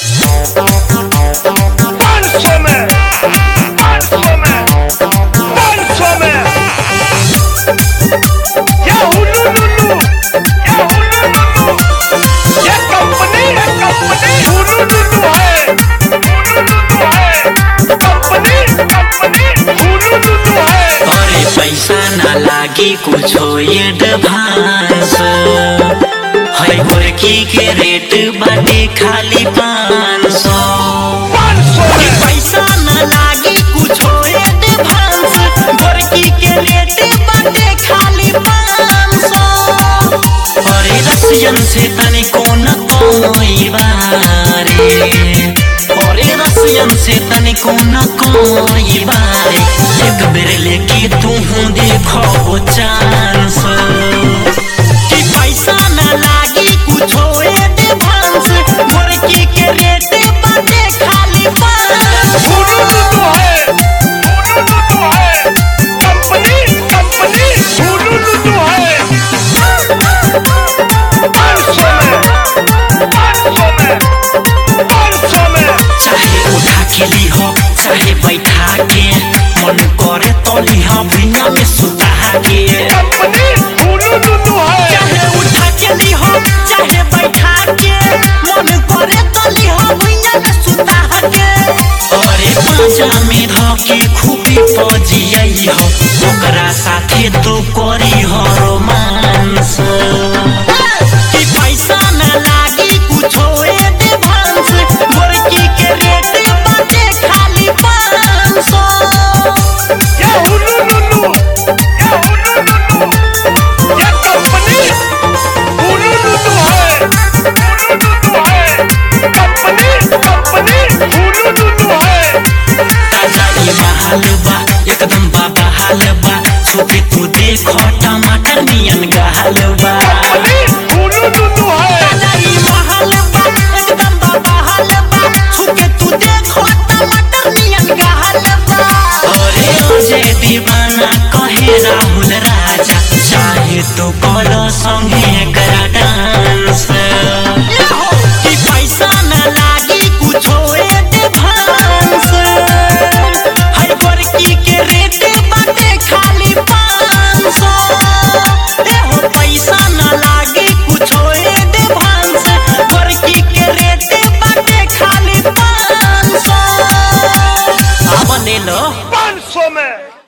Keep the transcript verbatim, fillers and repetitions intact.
पाँच सौ में, पाँच सौ में, पाँच सौ में। ये हुलू लुलू, ये हुलू लुलू, ये कंपनी है, कंपनी हुलू लुलू है, हुलू लुलू है, कंपनी कंपनी हुलू लुलू है। अरे पैसा ना लागी कुछ एडवांस है, गोरकी के रेट बाटे खाली पाँच सौ। पैसा ना लागी कुछ एडवांस, गोरकी के रेट बाटे खाली पाँच सौ। अरे रसियन से तनिको न कोई बारे, अरे रसियन से तनिको न कोई बारे, एक बेर लेके तू देखो चांस कि पैसा न लागी कुछो एडवांस, गोरकी के रेट बाटे खाली पाँच सौ। हुलू लुलू है, हुलू लुलू है, कंपनी कंपनी हुलू लुलू है। पाँच सौ में, पाँच सौ में, पाँच सौ में। चाहे उठा के ली हो चाहे बैठा के, मन करे तो ली हो बिना में सुता के। कंपनी हुलू लुलू है। चाहे उठा के ली हो चाहे बैठा के, मन करे तो ली हो बिना में सुता के। अरे बाजा में धके खूबी पजियई हो, ओकरा साथे तो करी हो रोमांस कि पैसा न लागी कुछो एडवांस, गोरकी के रेट बाटे खाली पाँच सौ। ये हुलू लुलू, ये हुलू लुलू, ये कंपनी हुलू लुलू है, हुलू लुलू है, कंपनी कंपनी हुलू लुलू है। ताजा ई बहाल बा एकदम बाबा हाल बा, छुपे तू देखो टमाटर नियन गहाल बा। कंपनी हुलू लुलू है। ताजा ई बहाल बा एकदम बाबा हाल बा, छुपे तू देखो टमाटर नियन गहाल बा। अरे अजय दीवाना कहे राहुल राजा, चाहे तो करो संगे